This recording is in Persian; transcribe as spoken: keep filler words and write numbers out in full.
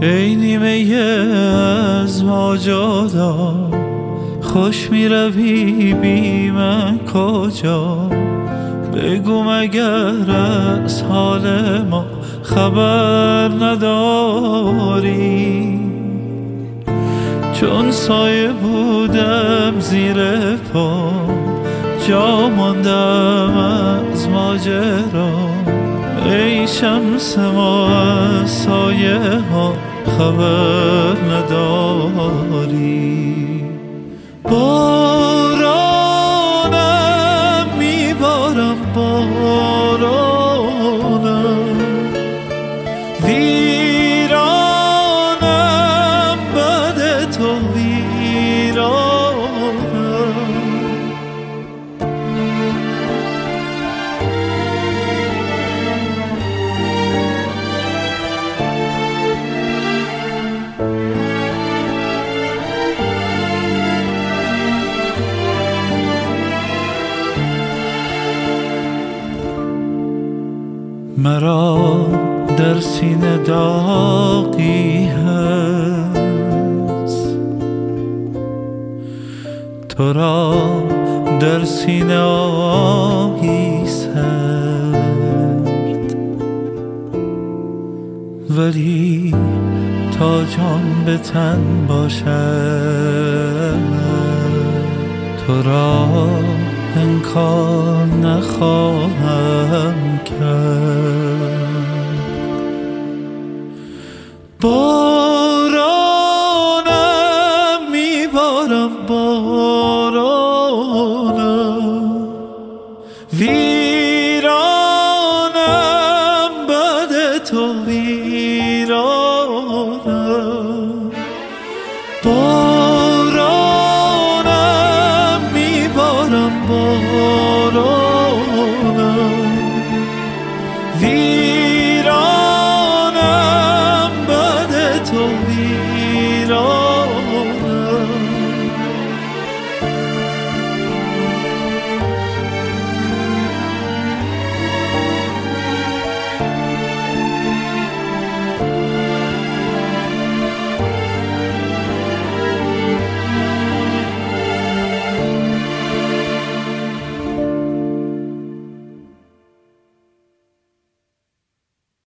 ای نیمه از ما جدا، خوش می روی بی من کجا؟ بگو مگر از حال ما خبر نداری؟ چون سایه بودم زیر پا، جا ماندم از ماجرا. ای شمس ما از سایه ها خبر نداری؟ بارانم میبارم، بارانم ویرانم، بعد تو ویرانم. مرا در سینه داغی هست، تو را در سینه آهی سرد، ولی تا جان به تن باشد تو را انکار نخواهم کرد.